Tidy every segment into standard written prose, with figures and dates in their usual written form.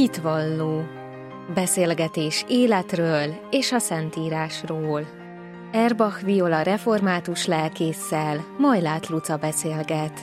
Hitvalló. Beszélgetés életről és a Szentírásról. Erbach Viola református lelkésszel Majlát Luca beszélget.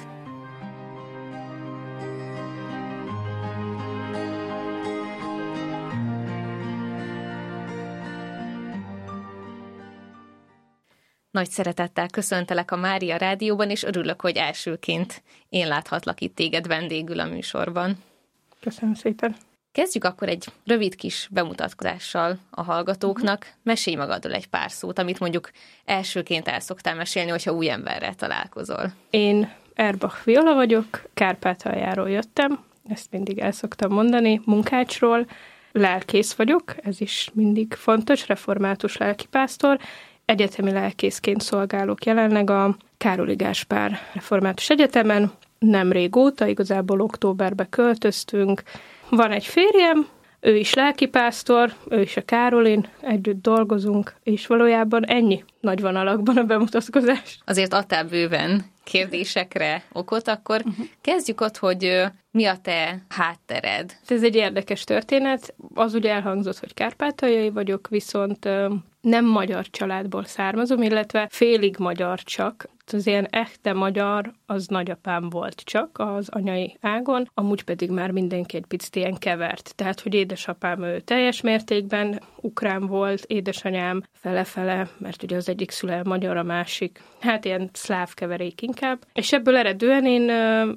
Nagy szeretettel köszöntelek a Mária Rádióban, és örülök, hogy elsőként én láthatlak itt téged vendégül a műsorban. Köszönöm szépen. Kezdjük akkor egy rövid kis bemutatkozással a hallgatóknak. Mesélj magadról egy pár szót, amit mondjuk elsőként el szoktál mesélni, hogyha új emberrel találkozol. Én Erbach Viola vagyok, Kárpátaljáról jöttem, ezt mindig el szoktam mondani, Munkácsról, lelkész vagyok, ez is mindig fontos, református lelkipásztor, egyetemi lelkészként szolgálok jelenleg a Károli Gáspár Református Egyetemen, nem régóta, igazából októberbe költöztünk. Van egy férjem, ő is lelkipásztor, ő is a Károlin, együtt dolgozunk, és valójában ennyi nagy vonalakban a bemutatkozás. Azért adtál bőven kérdésekre okot, akkor kezdjük ott, hogy mi a te háttered? Ez egy érdekes történet. Az ugye elhangzott, hogy kárpátaljai vagyok, viszont nem magyar családból származom, illetve félig magyar csak. Az ilyen echte magyar, az nagyapám volt csak az anyai ágon, amúgy pedig már mindenki egy picit ilyen kevert. Tehát, hogy édesapám ő teljes mértékben ukrán volt, édesanyám fele-fele, mert ugye az egyik szüle magyar, a másik, hát ilyen szláv keverék inkább. És ebből eredően én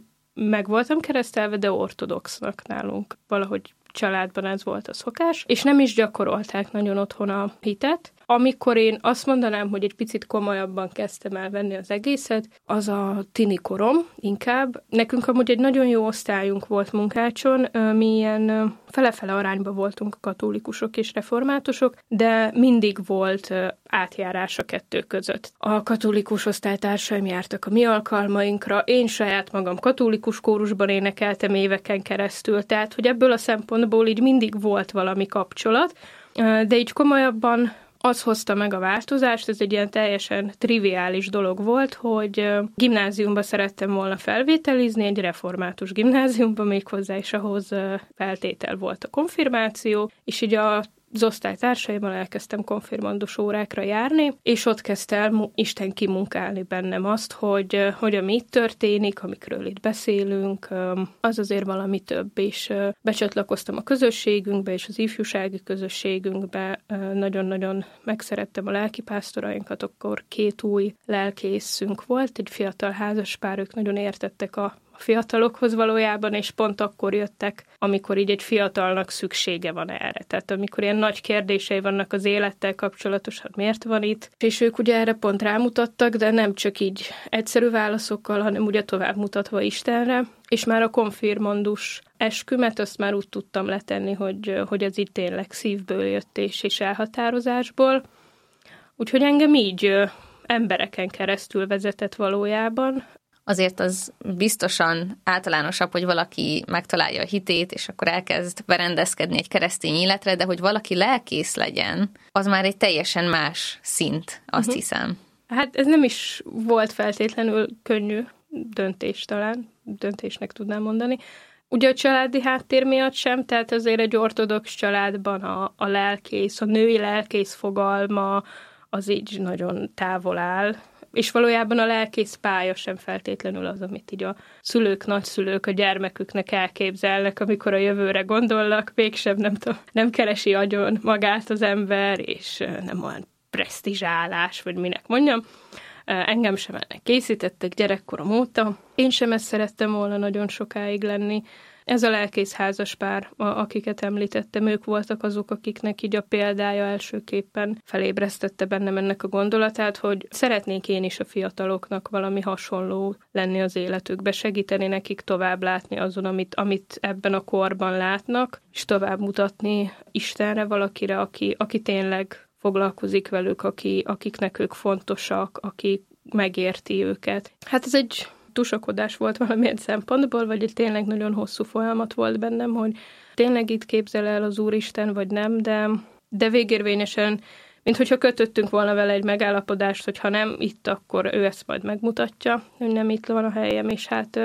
meg voltam keresztelve, de ortodoxnak nálunk. Valahogy családban ez volt a szokás, és nem is gyakorolták nagyon otthon a hitet. Amikor én azt mondanám, hogy egy picit komolyabban kezdtem el venni az egészet, az a tini korom inkább. Nekünk amúgy egy nagyon jó osztályunk volt Munkácson, mi ilyen fele-fele arányban voltunk katolikusok és reformátusok, de mindig volt átjárás a kettő között. A katolikus osztálytársaim jártak a mi alkalmainkra, én saját magam katolikus kórusban énekeltem éveken keresztül, tehát hogy ebből a szempontból így mindig volt valami kapcsolat, de így komolyabban az hozta meg a változást, ez egy ilyen teljesen triviális dolog volt, hogy gimnáziumba szerettem volna felvételizni, egy református gimnáziumba méghozzá, és ahhoz feltétel volt a konfirmáció, és így az osztálytársaimmal elkezdtem konfirmandus órákra járni, és ott kezdte el Isten kimunkálni bennem azt, hogy ami itt történik, amikről itt beszélünk, az azért valami több, és becsatlakoztam a közösségünkbe, és az ifjúsági közösségünkbe, nagyon-nagyon megszerettem a lelkipásztorainkat, akkor 2 új lelkészünk volt, egy fiatal házaspár, ők nagyon értettek a fiatalokhoz valójában, és pont akkor jöttek, amikor így egy fiatalnak szüksége van erre. Tehát amikor ilyen nagy kérdései vannak az élettel kapcsolatosan, miért van itt, és ők ugye erre pont rámutattak, de nem csak így egyszerű válaszokkal, hanem ugye tovább mutatva Istenre, és már a konfirmandus eskümet azt már úgy tudtam letenni, hogy ez itt tényleg szívből jött és elhatározásból. Úgyhogy engem így embereken keresztül vezetett valójában. Azért az biztosan általánosabb, hogy valaki megtalálja a hitét, és akkor elkezd berendezkedni egy keresztény életre, de hogy valaki lelkész legyen, az már egy teljesen más szint, azt hiszem. Hát ez nem is volt feltétlenül könnyű döntés talán, döntésnek tudnám mondani. Ugye a családi háttér miatt sem, tehát azért egy ortodox családban a lelkész, a női lelkész fogalma az így nagyon távol áll, és valójában a lelkész pálya sem feltétlenül az, amit így a szülők, nagyszülők a gyermeküknek elképzelnek, amikor a jövőre gondolnak, mégsem nem keresi agyon magát az ember, és nem olyan presztizsálás, vagy minek mondjam. Engem sem ennek készítettek gyerekkorom óta. Én sem ezt szerettem volna nagyon sokáig lenni. Ez a lelkész házaspár, akiket említettem, ők voltak azok, akiknek így a példája elsőképpen felébresztette bennem ennek a gondolatát, hogy szeretnék én is a fiataloknak valami hasonló lenni az életükbe, segíteni nekik tovább látni azon, amit ebben a korban látnak, és tovább mutatni Istenre, valakire, aki tényleg foglalkozik velük, akiknek ők fontosak, aki megérti őket. Hát ez egy tusakodás volt valamilyen szempontból, vagy egy tényleg nagyon hosszú folyamat volt bennem, hogy tényleg itt képzel el az Úristen, vagy nem, de végérvényesen, minthogyha kötöttünk volna vele egy megállapodást, hogy ha nem itt, akkor ő ezt majd megmutatja, hogy nem itt van a helyem, és hát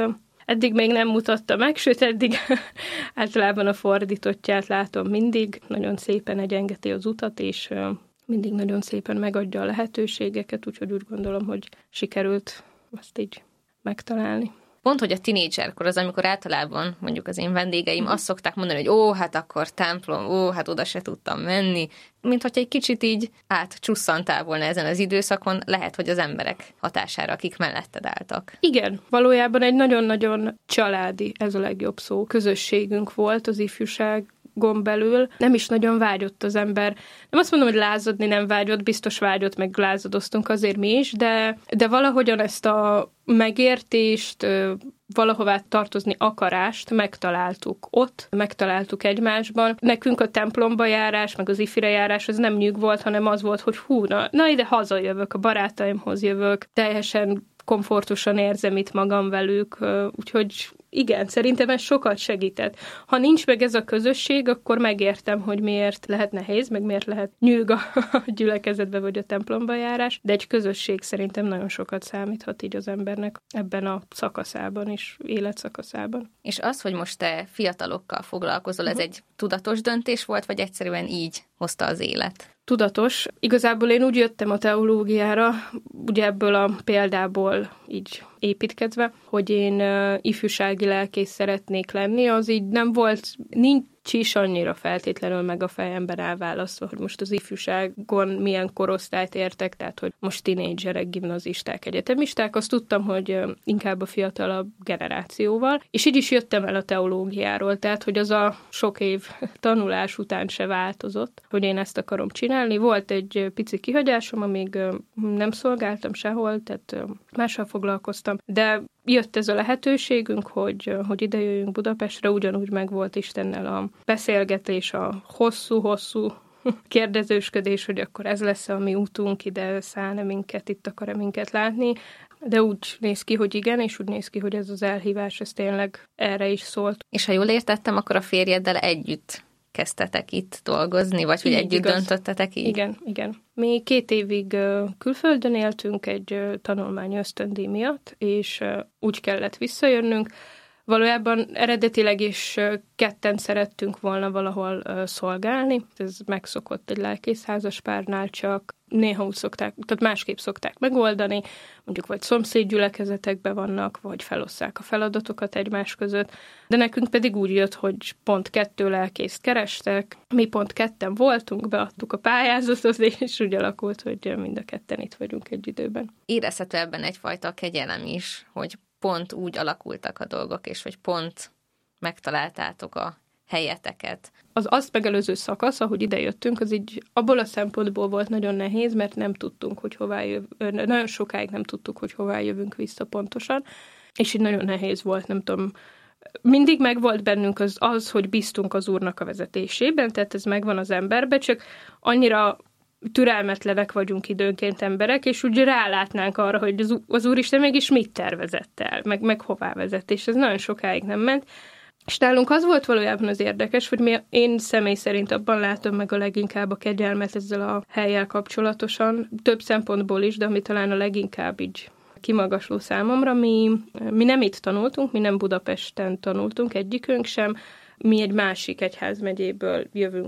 eddig még nem mutatta meg, sőt, eddig általában a fordítottját látom mindig. Nagyon szépen egyengeti az utat, és mindig nagyon szépen megadja a lehetőségeket, úgyhogy úgy gondolom, hogy sikerült azt így megtalálni. Pont, hogy a tinédzserkor az, amikor általában mondjuk az én vendégeim azt szokták mondani, hogy hát akkor templom, hát oda se tudtam menni, mint hogy egy kicsit így átcsusszantál volna ezen az időszakon, lehet, hogy az emberek hatására, akik melletted álltak. Igen, valójában egy nagyon-nagyon családi, ez a legjobb szó, közösségünk volt az ifjúságon belül. Nem is nagyon vágyott az ember. Nem azt mondom, hogy lázadni nem vágyott, biztos vágyott, meg lázadoztunk azért mi is, de valahogyan ezt a megértést, valahová tartozni akarást megtaláltuk ott, megtaláltuk egymásban. Nekünk a templomba járás, meg az ifire járás az nem nyűg volt, hanem az volt, hogy na ide hazajövök, a barátaimhoz jövök, teljesen komfortosan érzem itt magam velük, úgyhogy igen, szerintem ez sokat segített. Ha nincs meg ez a közösség, akkor megértem, hogy miért lehet nehéz, meg miért lehet nyűg a gyülekezetbe vagy a templomba járás, de egy közösség szerintem nagyon sokat számíthat így az embernek ebben a szakaszában is, életszakaszában. És az, hogy most te fiatalokkal foglalkozol, ez egy tudatos döntés volt, vagy egyszerűen így hozta az élet? Tudatos. Igazából én úgy jöttem a teológiára, ugye ebből a példából így építkezve, hogy én ifjúsági lelkész szeretnék lenni, az így nem volt, nincs is annyira feltétlenül meg a fejemben elválasztva, hogy most az ifjúságon milyen korosztályt értek, tehát hogy most tinédzserek, gimnazisták, egyetemisták, azt tudtam, hogy inkább a fiatalabb generációval, és így is jöttem el a teológiáról, tehát hogy az a sok év tanulás után se változott, hogy én ezt akarom csinálni. Volt egy pici kihagyásom, amíg nem szolgáltam sehol, tehát mással foglalkoztam, de jött ez a lehetőségünk, hogy ide jöjjünk Budapestre, ugyanúgy megvolt Istennel a beszélgetés, a hosszú kérdezősködés, hogy akkor ez lesz a mi útunk, ide szállna minket, itt akar-e minket látni, de úgy néz ki, hogy igen, és úgy néz ki, hogy ez az elhívás, ez tényleg erre is szólt. És ha jól értettem, akkor a férjeddel együtt kezdtetek itt dolgozni, vagy hogy együtt döntöttetek így? Igen. Mi 2 évig külföldön éltünk egy tanulmány ösztöndíj miatt, és úgy kellett visszajönnünk. Valójában eredetileg is ketten szerettünk volna valahol szolgálni. Ez megszokott egy lelkészházas párnál, csak néha úgy szokták, tehát másképp szokták megoldani, mondjuk vagy szomszédgyülekezetekben vannak, vagy felosszák a feladatokat egymás között, de nekünk pedig úgy jött, hogy pont 2 lelkészt kerestek, mi pont 2 voltunk, beadtuk a pályázatot, és úgy alakult, hogy mind a 2 itt vagyunk egy időben. Érezhető ebben egyfajta kegyelem is, hogy pont úgy alakultak a dolgok, és hogy pont megtaláltátok a helyeteket. Az azt megelőző szakasz, ahogy ide jöttünk, az így abból a szempontból volt nagyon nehéz, mert nem tudtunk, hogy hová nagyon sokáig nem tudtuk, hogy hová jövünk vissza pontosan, és így nagyon nehéz volt, nem tudom, mindig megvolt bennünk az, hogy bíztunk az Úrnak a vezetésében, tehát ez megvan az emberbe, csak annyira türelmetlenek vagyunk időnként emberek, és úgy rálátnánk arra, hogy az Úristen mégis mit tervezett el, meg hová vezet, és ez nagyon sokáig nem ment. És nálunk az volt valójában az érdekes, hogy én személy szerint abban látom meg a leginkább a kegyelmet ezzel a hellyel kapcsolatosan, több szempontból is, de ami talán a leginkább így kimagasló számomra, mi nem itt tanultunk, mi nem Budapesten tanultunk, egyikünk sem, mi egy másik egyházmegyéből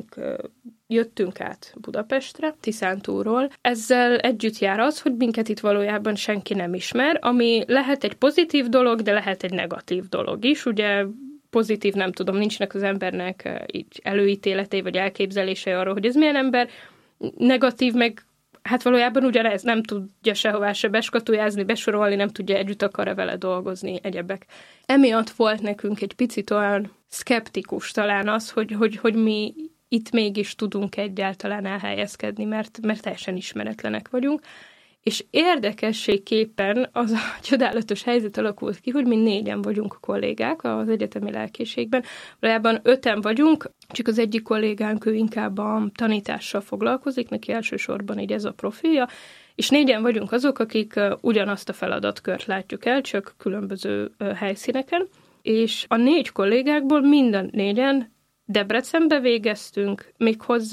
jöttünk át Budapestre, Tiszántúról. Ezzel együtt jár az, hogy minket itt valójában senki nem ismer, ami lehet egy pozitív dolog, de lehet egy negatív dolog is. Ugye pozitív, nem tudom, nincsnek az embernek így előítéletei vagy elképzelései arról, hogy ez milyen ember, negatív meg hát valójában ugyanez, nem tudja sehová se beskatujázni, besorolni, nem tudja együtt akar-e vele dolgozni, egyebek. Emiatt volt nekünk egy picit olyan szkeptikus talán az, hogy mi itt mégis tudunk egyáltalán elhelyezkedni, mert teljesen ismeretlenek vagyunk. És érdekességképpen az a csodálatos helyzet alakult ki, hogy mi 4-en vagyunk kollégák az egyetemi lelkészségben. Valójában 5-en vagyunk, csak az egyik kollégánk, ő inkább a tanítással foglalkozik, neki elsősorban így ez a profilja, és 4-en vagyunk azok, akik ugyanazt a feladatkört látjuk el, csak különböző helyszíneken, és a 4 kollégákból mind a 4-en Debrecenbe végeztünk, méghozzá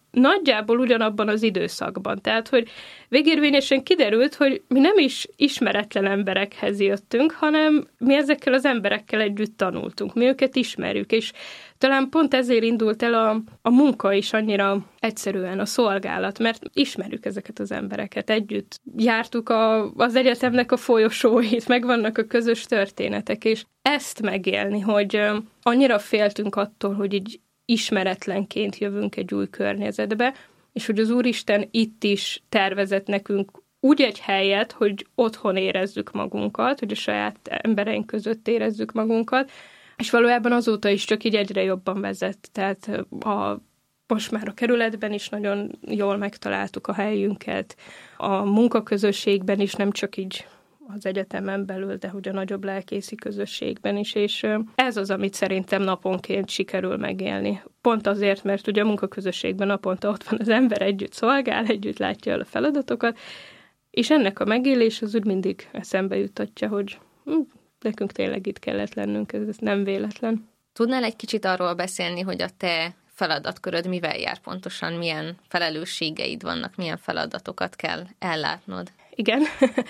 nagyjából ugyanabban az időszakban. Tehát, hogy végérvényesen kiderült, hogy mi nem is ismeretlen emberekhez jöttünk, hanem mi ezekkel az emberekkel együtt tanultunk. Mi őket ismerjük, és talán pont ezért indult el a munka is annyira egyszerűen, a szolgálat, mert ismerjük ezeket az embereket, együtt jártuk az egyetemnek a folyosóit, meg vannak a közös történetek, és ezt megélni, hogy annyira féltünk attól, hogy így ismeretlenként jövünk egy új környezetbe, és hogy az Úristen itt is tervezett nekünk úgy egy helyet, hogy otthon érezzük magunkat, hogy a saját embereink között érezzük magunkat, és valójában azóta is csak így egyre jobban vezet. Tehát most már a kerületben is nagyon jól megtaláltuk a helyünket, a munkaközösségben is, nem csak így az egyetemen belül, de hogy a nagyobb lelkészi közösségben is, és ez az, amit szerintem naponként sikerül megélni. Pont azért, mert ugye a munkaközösségben naponta ott van az ember, együtt szolgál, együtt látja el a feladatokat, és ennek a megélés az úgy mindig eszembe jutatja, hogy nekünk tényleg itt kellett lennünk, ez nem véletlen. Tudnál egy kicsit arról beszélni, hogy a te feladatköröd mivel jár pontosan, milyen felelősségeid vannak, milyen feladatokat kell ellátnod? Igen.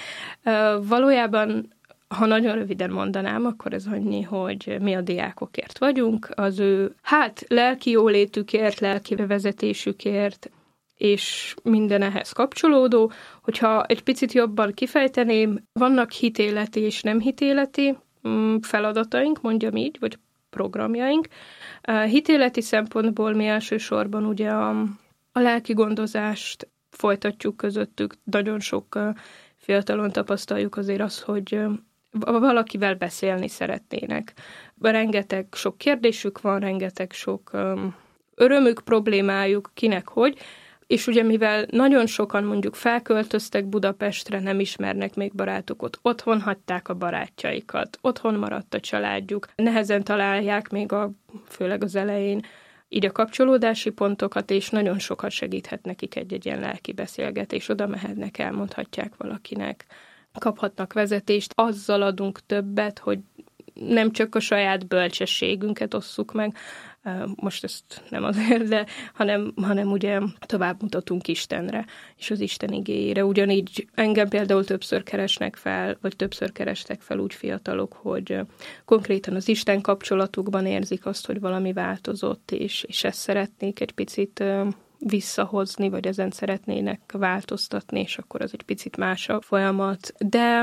Valójában, ha nagyon röviden mondanám, akkor ez annyi, hogy mi a diákokért vagyunk, az ő lelki jólétükért, lelki vezetésükért, és minden ehhez kapcsolódó. Hogyha egy picit jobban kifejteném, vannak hitéleti és nem hitéleti feladataink, mondjam így, vagy programjaink. Hitéleti szempontból mi elsősorban ugye a lelki gondozást folytatjuk közöttük. Nagyon sok fiatalon tapasztaljuk azért azt, hogy valakivel beszélni szeretnének. Rengeteg sok kérdésük van, rengeteg sok örömük, problémájuk, kinek hogy, és ugye mivel nagyon sokan mondjuk felköltöztek Budapestre, nem ismernek még barátokat, otthon hagyták a barátjaikat, otthon maradt a családjuk, nehezen találják még főleg az elején így a kapcsolódási pontokat, és nagyon sokat segíthet nekik egy ilyen lelki beszélgetés, oda mehetnek, elmondhatják valakinek, kaphatnak vezetést, azzal adunk többet, hogy nem csak a saját bölcsességünket osszuk meg, most ezt nem azért, de hanem ugye tovább mutatunk Istenre, és az Isten igéjére. Ugyanígy engem például többször keresnek fel, vagy többször kerestek fel úgy fiatalok, hogy konkrétan az Isten kapcsolatukban érzik azt, hogy valami változott, és ezt szeretnék egy picit visszahozni, vagy ezen szeretnének változtatni, és akkor az egy picit más a folyamat. De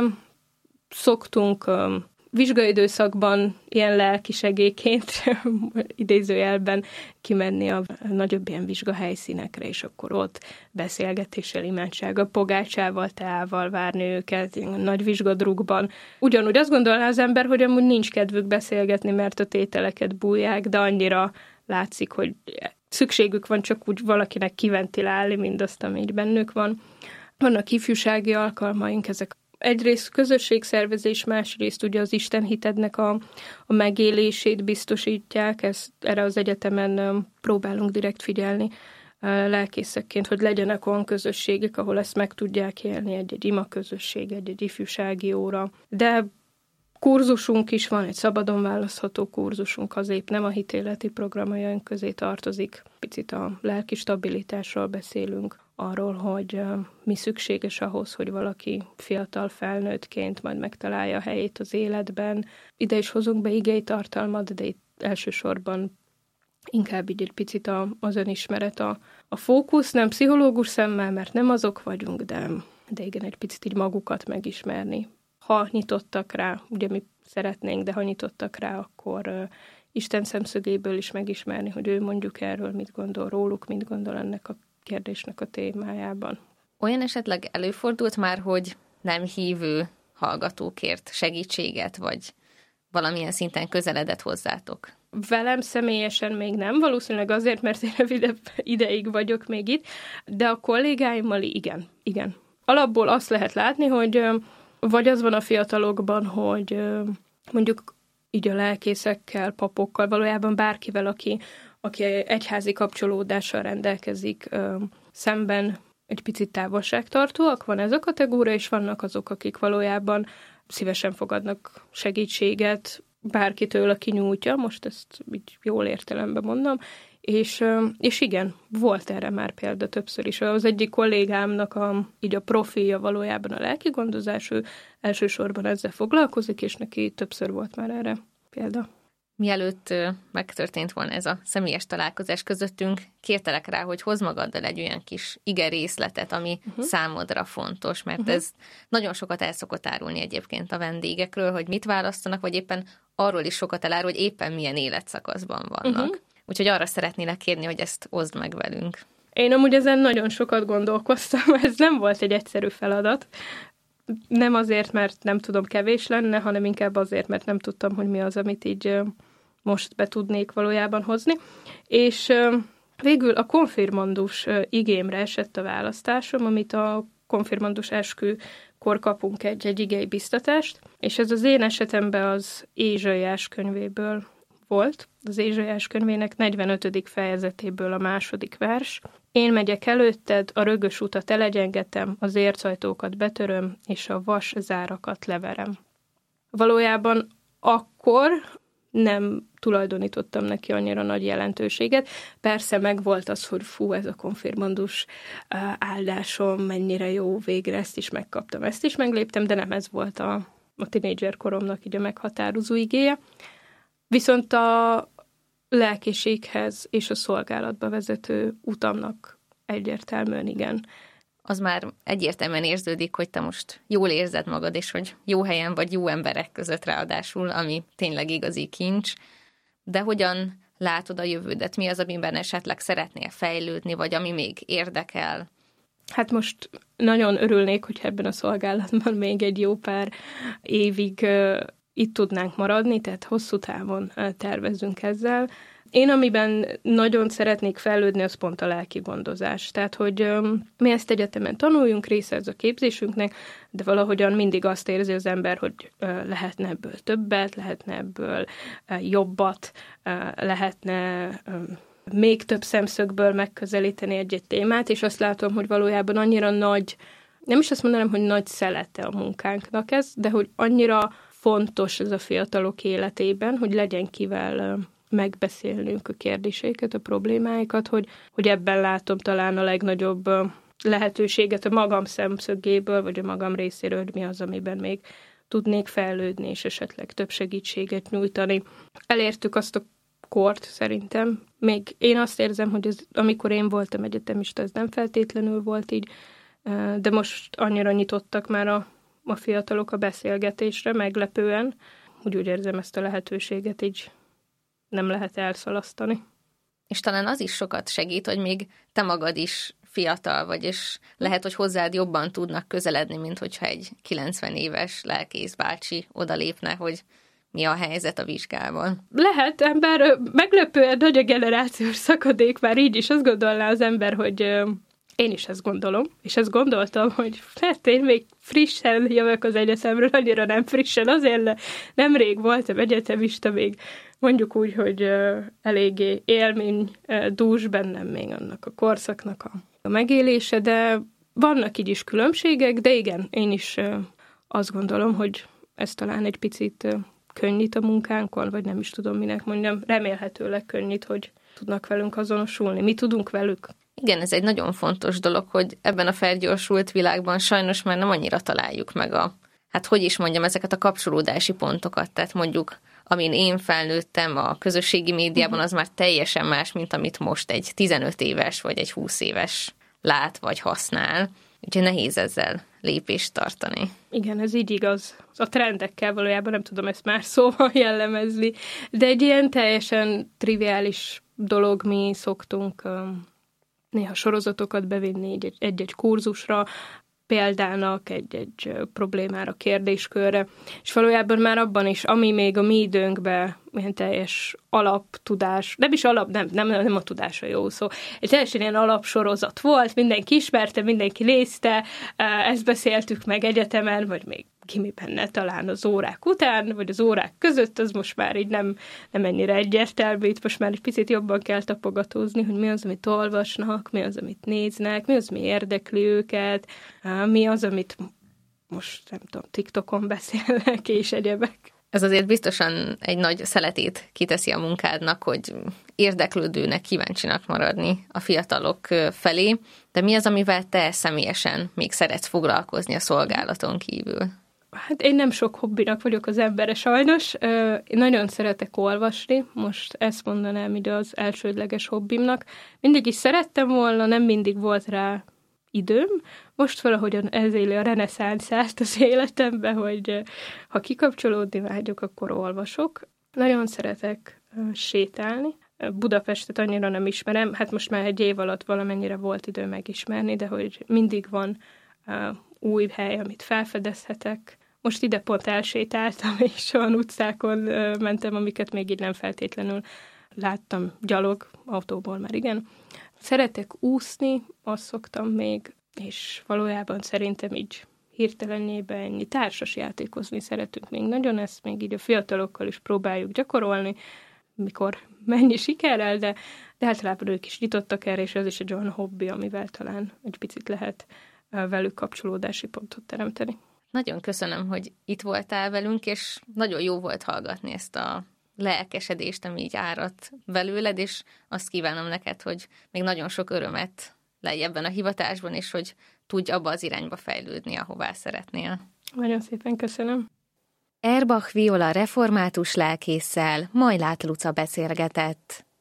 szoktunk vizsgaidőszakban ilyen lelkisegélyként idézőjelben kimenni a nagyobb ilyen vizsgahelyszínekre, és akkor ott beszélgetéssel, imádsággal, pogácsával, teával várni őket, nagy vizsgadrukban. Ugyanúgy azt gondolná az ember, hogy amúgy nincs kedvük beszélgetni, mert a tételeket bújják, de annyira látszik, hogy szükségük van csak úgy valakinek kiventilálni mindazt, ami így bennük van. Vannak ifjúsági alkalmaink, ezek egyrészt közösségszervezés, másrészt ugye az istenhitednek a megélését biztosítják, erre az egyetemen próbálunk direkt figyelni lelkészekként, hogy legyenek olyan közösségek, ahol ezt meg tudják élni, egy ima közösség, egy ifjúsági óra. De kurzusunk is van, egy szabadon választható kurzusunk, az épp nem a hitéleti programjaink közé tartozik. Picit a lelki stabilitásról beszélünk, arról, hogy mi szükséges ahhoz, hogy valaki fiatal felnőttként majd megtalálja a helyét az életben. Ide is hozunk be igei tartalmat, de itt elsősorban inkább így egy picit az önismeret a fókusz, nem pszichológus szemmel, mert nem azok vagyunk, de igen, egy picit így magukat megismerni. Ha nyitottak rá, ugye mi szeretnénk, de ha nyitottak rá, akkor Isten szemszögéből is megismerni, hogy ő mondjuk erről mit gondol róluk, mit gondol ennek a kérdésnek a témájában. Olyan esetleg előfordult már, hogy nem hívő hallgatókért segítséget, vagy valamilyen szinten közeledett hozzátok? Velem személyesen még nem, valószínűleg azért, mert én rövidebb ideig vagyok még itt, de a kollégáimmal igen. Alapból azt lehet látni, hogy vagy az van a fiatalokban, hogy mondjuk így a lelkészekkel, papokkal, valójában bárkivel, aki egyházi kapcsolódással rendelkezik, szemben egy picit távolságtartóak. Van ez a kategória, és vannak azok, akik valójában szívesen fogadnak segítséget bárkitől, aki nyújtja, most ezt így jól értelemben mondom, És igen, volt erre már példa többször is. Az egyik kollégámnak így a profilja valójában a lelkigondozás, ő elsősorban ezzel foglalkozik, és neki többször volt már erre példa. Mielőtt megtörtént volna ez a személyes találkozás közöttünk, kértelek rá, hogy hozd magaddal egy olyan kis igerészletet, ami számodra fontos, mert ez nagyon sokat el szokott árulni egyébként a vendégekről, hogy mit választanak, vagy éppen arról is sokat elárul, hogy éppen milyen életszakaszban vannak. Úgyhogy arra szeretnélek kérni, hogy ezt oszd meg velünk. Én amúgy ezen nagyon sokat gondolkoztam, ez nem volt egy egyszerű feladat. Nem azért, mert nem tudom, kevés lenne, hanem inkább azért, mert nem tudtam, hogy mi az, amit így most be tudnék valójában hozni. És végül a konfirmandus igémre esett a választásom, amit a konfirmandus eskükor kapunk egy igei biztatást, és ez az én esetemben az Ézsaiás könyvéből volt, az Ézsaiás könyvének 45. fejezetéből a 2. vers. Én megyek előtted, a rögös utat elegyengetem, az ércajtókat betöröm, és a vas zárakat leverem. Valójában akkor nem tulajdonítottam neki annyira nagy jelentőséget. Persze megvolt az, hogy ez a konfirmandus áldásom, mennyire jó, végre ezt is megkaptam, ezt is megléptem, de nem ez volt a tinédzser koromnak így a meghatározó igéje. Viszont a lelkiséghez és a szolgálatba vezető utamnak egyértelműen igen. Az már egyértelműen érződik, hogy te most jól érzed magad, és hogy jó helyen vagy, jó emberek között ráadásul, ami tényleg igazi kincs. De hogyan látod a jövődet? Mi az, amiben esetleg szeretnél fejlődni, vagy ami még érdekel? Hát most nagyon örülnék, hogy ebben a szolgálatban még egy jó pár évig itt tudnánk maradni, tehát hosszú távon tervezzünk ezzel. Én, amiben nagyon szeretnék fejlődni, az pont a lelkigondozás. Tehát, hogy mi ezt egyetemen tanuljunk, része ez a képzésünknek, de valahogyan mindig azt érzi az ember, hogy lehetne ebből többet, lehetne ebből jobbat, lehetne még több szemszögből megközelíteni egy-egy témát, és azt látom, hogy valójában annyira nagy, nem is azt mondanám, hogy nagy szelete a munkánknak ez, de hogy annyira fontos ez a fiatalok életében, hogy legyen kivel megbeszélnünk a kérdéseiket, a problémáikat, hogy ebben látom talán a legnagyobb lehetőséget a magam szemszögéből, vagy a magam részéről, hogy mi az, amiben még tudnék fejlődni, és esetleg több segítséget nyújtani. Elértük azt a kort szerintem. Még én azt érzem, hogy ez, amikor én voltam egyetemista, ez nem feltétlenül volt így, de most annyira nyitottak már a fiatalok a beszélgetésre, meglepően, hogy úgy érzem, ezt a lehetőséget így nem lehet elszalasztani. És talán az is sokat segít, hogy még te magad is fiatal vagy, és lehet, hogy hozzád jobban tudnak közeledni, mint hogyha egy 90 éves lelkész bácsi odalépne, hogy mi a helyzet a vizsgában. Lehet, ember meglepően nagy a generációs szakadék, már így is azt gondolná az ember, hogy én is ezt gondolom, és ezt gondoltam, hogy hát én még frissen jövök az egyetemről, annyira nem frissen, azért nemrég voltam egyetemista, még mondjuk úgy, hogy eléggé élmény dús bennem még annak a korszaknak a megélése, de vannak így is különbségek, de igen, én is azt gondolom, hogy ez talán egy picit könnyít a munkánkon, vagy nem is tudom, minek mondjam, remélhetőleg könnyít, hogy tudnak velünk azonosulni. Mi tudunk velük. Igen, ez egy nagyon fontos dolog, hogy ebben a felgyorsult világban sajnos már nem annyira találjuk meg ezeket a kapcsolódási pontokat. Tehát mondjuk, amin én felnőttem a közösségi médiában, az már teljesen más, mint amit most egy 15 éves vagy egy 20 éves lát vagy használ. Úgyhogy nehéz ezzel lépést tartani. Igen, ez így igaz. A trendekkel valójában nem tudom ezt már szóval jellemezni, de egy ilyen teljesen triviális dolog, mi szoktunk néha sorozatokat bevinni egy-egy kurzusra, példának, egy problémára, kérdéskörre, és valójában már abban is, ami még a mi időnkben ilyen teljes alaptudás, nem a tudása jó szó, egy teljesen ilyen alapsorozat volt, mindenki ismerte, mindenki nézte, ezt beszéltük meg egyetemen, vagy még benne talán az órák után, vagy az órák között, az most már így nem ennyire egyértelmű, itt most már egy picit jobban kell tapogatózni, hogy mi az, amit olvasnak, mi az, amit néznek, mi az, mi érdekli őket, mi az, amit most nem tudom, TikTokon beszélnek és egyebek. Ez azért biztosan egy nagy szeletét kiteszi a munkádnak, hogy érdeklődőnek, kíváncsinak maradni a fiatalok felé, de mi az, amivel te személyesen még szeretsz foglalkozni a szolgálaton kívül? Hát én nem sok hobbinak vagyok az embere sajnos. Én nagyon szeretek olvasni, most ezt mondanám ide az elsődleges hobbimnak. Mindig is szerettem volna, nem mindig volt rá időm. Most valahogyan ez éli a reneszánszát az életembe, hogy ha kikapcsolódni vágyok, akkor olvasok. Nagyon szeretek sétálni. Budapestet annyira nem ismerem, hát most már egy év alatt valamennyire volt idő megismerni, de hogy mindig van új hely, amit felfedezhetek. Most ide pont elsétáltam, és olyan utcákon mentem, amiket még így nem feltétlenül láttam gyalog, autóból már igen. Szeretek úszni, azt szoktam még, és valójában szerintem így hirtelenjében ennyi társas játékozni szeretünk még nagyon, ezt még így a fiatalokkal is próbáljuk gyakorolni, mikor mennyi sikerrel, de általában ők is nyitottak erre, és ez is egy olyan hobbi, amivel talán egy picit lehet velük kapcsolódási pontot teremteni. Nagyon köszönöm, hogy itt voltál velünk, és nagyon jó volt hallgatni ezt a lelkesedést, ami így áradt belőled, és azt kívánom neked, hogy még nagyon sok örömet lejj ebben a hivatásban, és hogy tudj abba az irányba fejlődni, ahová szeretnél. Nagyon szépen köszönöm. Erbach Viola református lelkésszel Majlát Luca beszélgetett.